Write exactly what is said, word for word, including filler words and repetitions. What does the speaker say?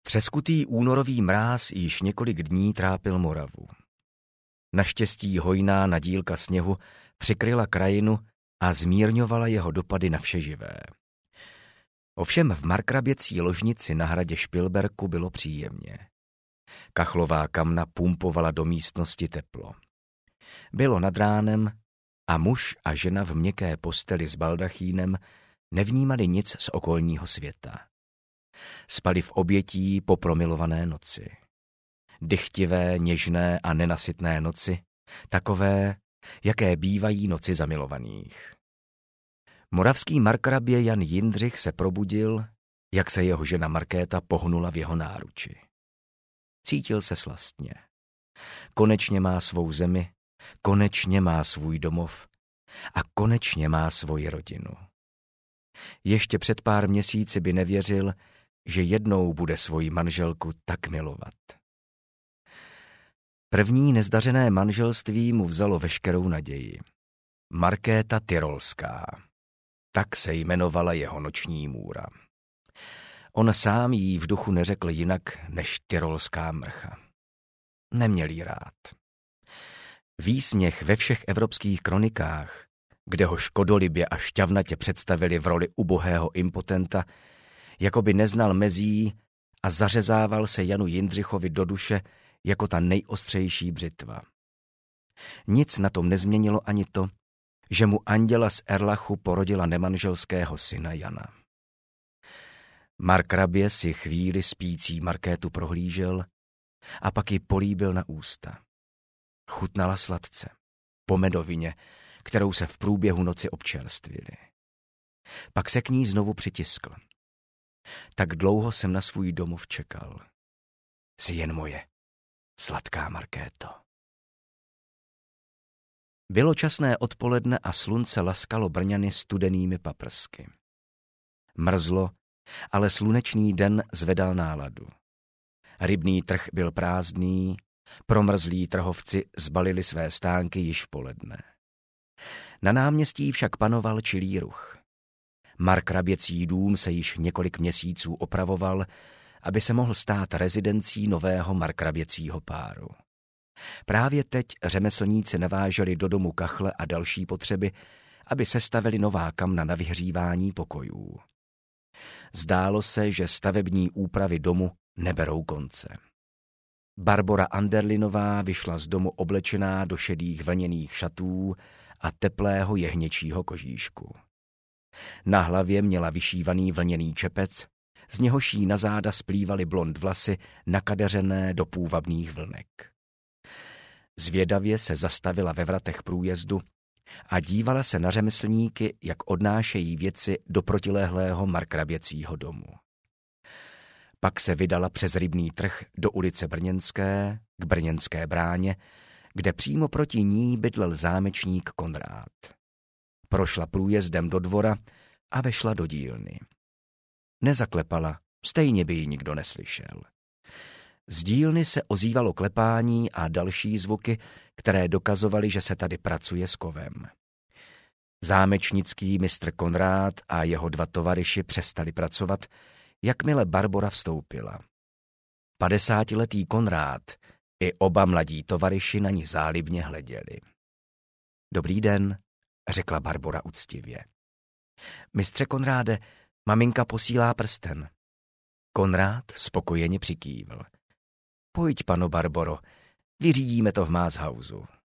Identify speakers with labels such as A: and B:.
A: Třeskutý únorový mráz již několik dní trápil Moravu. Naštěstí hojná nadílka sněhu přikryla krajinu a zmírňovala jeho dopady na vše živé. Ovšem v markraběcí ložnici na hradě Špilberku bylo příjemně. Kachlová kamna pumpovala do místnosti teplo. Bylo nad ránem a muž a žena v měkké posteli s baldachínem nevnímali nic z okolního světa. Spali v obětí po promilované noci. Dychtivé, něžné a nenasytné noci, takové, jaké bývají noci zamilovaných. Moravský markrabě Jan Jindřich se probudil, jak se jeho žena Markéta pohnula v jeho náruči. Cítil se slastně. Konečně má svou zemi, konečně má svůj domov a konečně má svoji rodinu. Ještě před pár měsíci by nevěřil, že jednou bude svoji manželku tak milovat. První nezdařené manželství mu vzalo veškerou naději. Markéta Tyrolská. Tak se jmenovala jeho noční můra. On sám jí v duchu neřekl jinak než tyrolská mrcha. Neměl jí rád. Výsměch ve všech evropských kronikách, kde ho škodolibě a šťavnatě představili v roli ubohého impotenta, jako by neznal mezí a zařezával se Janu Jindřichovi do duše jako ta nejostřejší břitva. Nic na tom nezměnilo ani to, že mu anděla z Erlachu porodila nemanželského syna Jana. Markrabě si chvíli spící Markétu prohlížel a pak ji políbil na ústa. Chutnala sladce, po medovině, kterou se v průběhu noci občerstvili. Pak se k ní znovu přitiskl. Tak dlouho jsem na svůj domov čekal. Jsi jen moje, sladká Markéto. Bylo časné odpoledne a slunce laskalo Brňany studenými paprsky. Mrzlo, ale slunečný den zvedal náladu. Rybný trh byl prázdný, promrzlí trhovci zbalili své stánky již v poledne. Na náměstí však panoval čilý ruch. Markraběcí dům se již několik měsíců opravoval, aby se mohl stát rezidencí nového markraběcího páru. Právě teď řemeslníci naváželi do domu kachle a další potřeby, aby sestavili nová kamna na vyhřívání pokojů. Zdálo se, že stavební úpravy domu neberou konce. Barbora Anderlinová vyšla z domu oblečená do šedých vlněných šatů a teplého jehněčího kožíšku. Na hlavě měla vyšívaný vlněný čepec, z něhož jí na záda splývaly blond vlasy nakadeřené do půvabných vlnek. Zvědavě se zastavila ve vratech průjezdu a dívala se na řemeslníky, jak odnášejí věci do protilehlého markraběcího domu. Pak se vydala přes rybný trh do ulice Brněnské, k Brněnské bráně, kde přímo proti ní bydlel zámečník Konrád. Prošla průjezdem do dvora a vešla do dílny. Nezaklepala, stejně by ji nikdo neslyšel. Z dílny se ozývalo klepání a další zvuky, které dokazovaly, že se tady pracuje s kovem. Zámečnický mistr Konrád a jeho dva tovaryši přestali pracovat, jakmile Barbora vstoupila. Padesátiletý Konrád i oba mladí tovaryši na ní zálibně hleděli. Dobrý den, řekla Barbora uctivě. Mistře Konráde, maminka posílá prsten. Konrád spokojeně přikývl. Pojď, pano Barboro, vyřídíme to v Máshausu.